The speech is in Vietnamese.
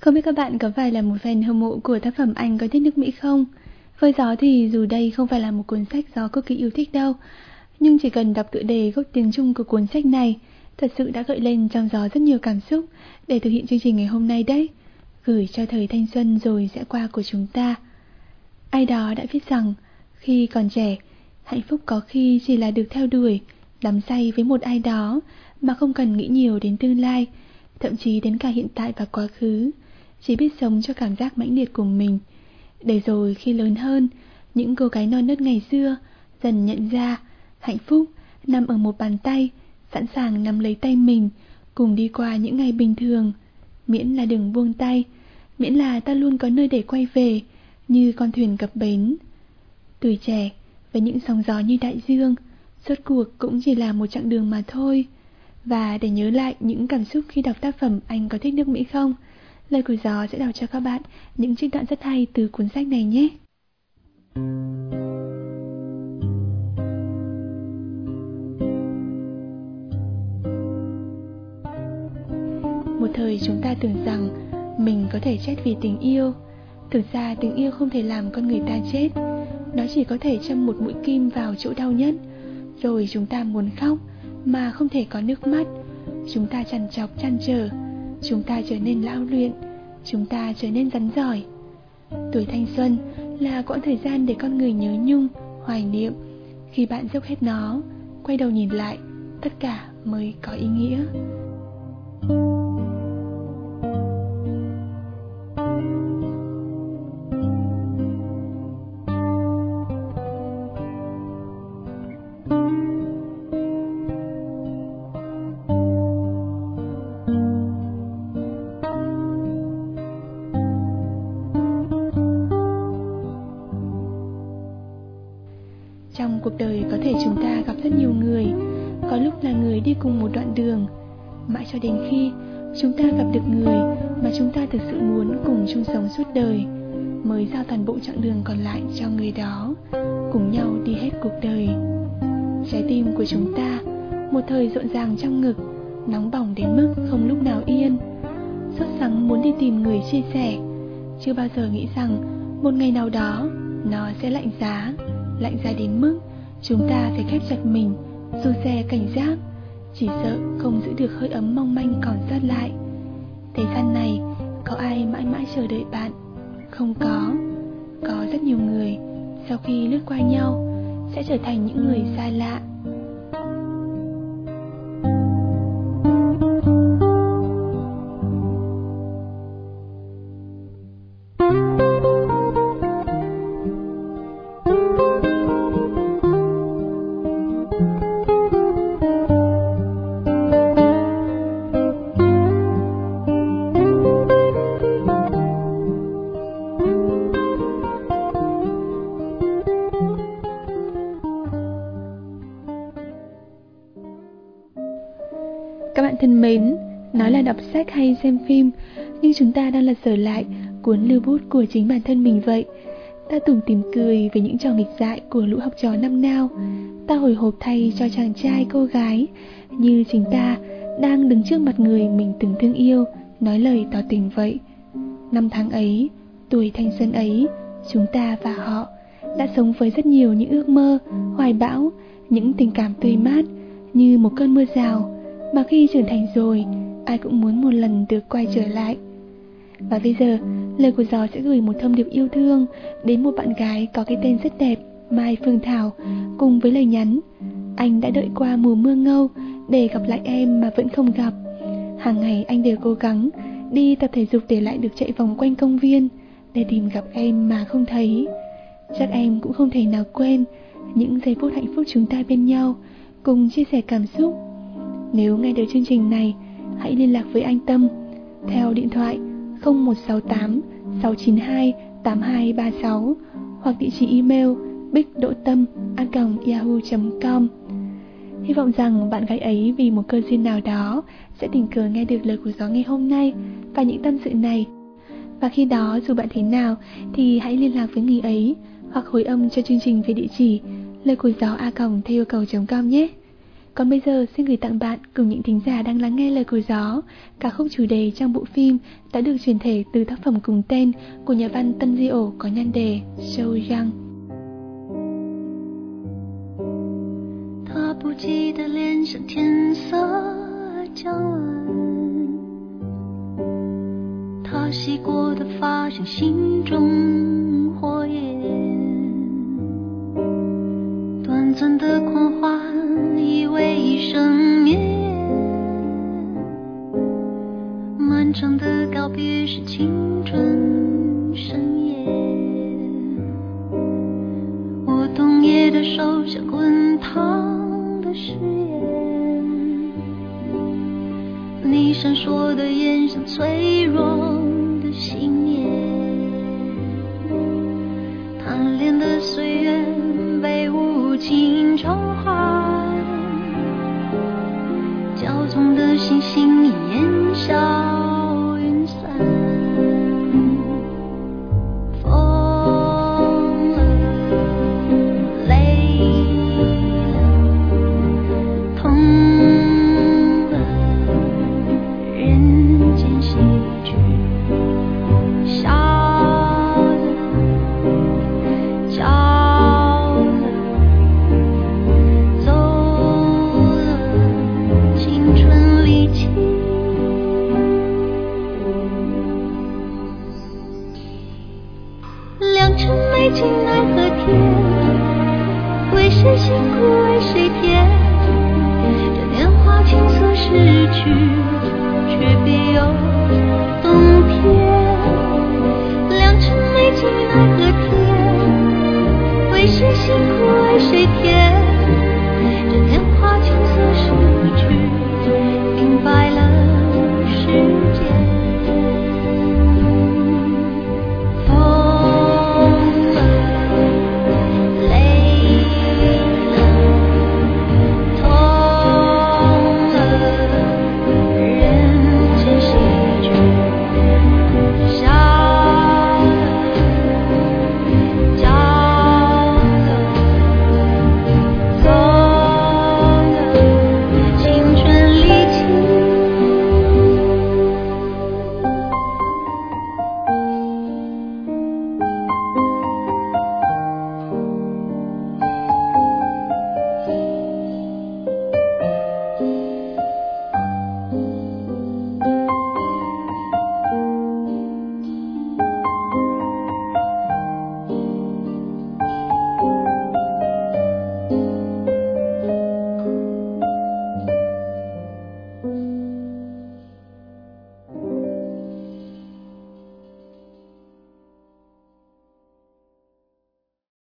Không biết các bạn có phải là một fan hâm mộ của tác phẩm Anh có thích nước Mỹ không? Với Gió thì dù đây không phải là một cuốn sách Gió cực kỳ yêu thích đâu, nhưng chỉ cần đọc tựa đề gốc tiếng Trung của cuốn sách này, thật sự đã gợi lên trong Gió rất nhiều cảm xúc để thực hiện chương trình ngày hôm nay đấy. Gửi cho thời thanh xuân rồi sẽ qua của chúng ta. Ai đó đã viết rằng, khi còn trẻ, hạnh phúc có khi chỉ là được theo đuổi, đắm say với một ai đó mà không cần nghĩ nhiều đến tương lai, thậm chí đến cả hiện tại và quá khứ, chỉ biết sống cho cảm giác mãnh liệt của mình. Để rồi khi lớn hơn, những cô gái non nớt ngày xưa dần nhận ra hạnh phúc nằm ở một bàn tay, sẵn sàng nắm lấy tay mình, cùng đi qua những ngày bình thường. Miễn là đừng buông tay, miễn là ta luôn có nơi để quay về, như con thuyền cập bến. Tuổi trẻ, với những sóng gió như đại dương, rốt cuộc cũng chỉ là một chặng đường mà thôi. Và để nhớ lại những cảm xúc khi đọc tác phẩm Anh có thích nước Mỹ không, lời của Gió sẽ đọc cho các bạn những trích đoạn rất hay từ cuốn sách này nhé. Một thời chúng ta tưởng rằng mình có thể chết vì tình yêu. Thực ra tình yêu không thể làm con người ta chết, nó chỉ có thể châm một mũi kim vào chỗ đau nhất. Rồi chúng ta muốn khóc mà không thể có nước mắt. Chúng ta trằn trọc trăn trở, chúng ta trở nên lão luyện, chúng ta trở nên rắn giỏi. Tuổi thanh xuân là quãng thời gian để con người nhớ nhung, hoài niệm. Khi bạn dốc hết nó, quay đầu nhìn lại, tất cả mới có ý nghĩa. Trong cuộc đời có thể chúng ta gặp rất nhiều người, có lúc là người đi cùng một đoạn đường, mãi cho đến khi chúng ta gặp được người mà chúng ta thực sự muốn cùng chung sống suốt đời, mới giao toàn bộ chặng đường còn lại cho người đó, cùng nhau đi hết cuộc đời. Trái tim của chúng ta một thời rộn ràng trong ngực, nóng bỏng đến mức không lúc nào yên, sốt sắng muốn đi tìm người chia sẻ, chưa bao giờ nghĩ rằng một ngày nào đó nó sẽ lạnh giá đến mức chúng ta phải khép chặt mình, dù dè cảnh giác, chỉ sợ không giữ được hơi ấm mong manh còn sót lại. Thế gian này có ai mãi mãi chờ đợi bạn? Không có. Có rất nhiều người sau khi lướt qua nhau sẽ trở thành những người xa lạ. Các bạn thân mến, nói là đọc sách hay xem phim, nhưng chúng ta đang lật dở lại cuốn lưu bút của chính bản thân mình vậy. Ta tủm tỉm cười về những trò nghịch dại của lũ học trò năm nào. Ta hồi hộp thay cho chàng trai cô gái, như chính ta đang đứng trước mặt người mình từng thương yêu, nói lời tỏ tình vậy. Năm tháng ấy, tuổi thanh xuân ấy, chúng ta và họ đã sống với rất nhiều những ước mơ, hoài bão, những tình cảm tươi mát như một cơn mưa rào, mà khi trưởng thành rồi, ai cũng muốn một lần được quay trở lại. Và bây giờ, lời của Gió sẽ gửi một thông điệp yêu thương đến một bạn gái có cái tên rất đẹp, Mai Phương Thảo, cùng với lời nhắn: anh đã đợi qua mùa mưa ngâu để gặp lại em mà vẫn không gặp. Hàng ngày anh đều cố gắng đi tập thể dục để lại được chạy vòng quanh công viên để tìm gặp em mà không thấy. Chắc em cũng không thể nào quên những giây phút hạnh phúc chúng ta bên nhau, cùng chia sẻ cảm xúc. Nếu nghe được chương trình này, hãy liên lạc với anh Tâm theo điện thoại 0168 692 8236 hoặc địa chỉ email bích.dotam@yahoo.com. Hy vọng rằng bạn gái ấy vì một cơ duyên nào đó sẽ tình cờ nghe được lời của Gió ngày hôm nay và những tâm sự này. Và khi đó dù bạn thế nào thì hãy liên lạc với người ấy hoặc hồi âm cho chương trình về địa chỉ lời của gió @theiêu cầu.com nhé. Còn bây giờ xin gửi tặng bạn cùng những thính giả đang lắng nghe lời của gió ca khúc chủ đề trong bộ phim đã được chuyển thể từ tác phẩm cùng tên của nhà văn Tân Di Ổ có nhan đề So Young. 他不记得脸上天色将晚，他洗过的发像心中火焰，短暂的狂欢以为一生绵延，漫长的告别是青春深夜，我冬夜的手像滚烫的誓言，你闪烁的眼像脆弱的信念，贪恋的岁月被无情偿还，骄纵的星星烟消云散，疯了，累了，痛了，人间喜剧，笑了，骄了，走了，青春离奇。良辰美景奈何天，为谁辛苦为谁甜？这年华青涩逝去，却别有洞天。良辰美景奈何天，为谁辛苦为谁甜？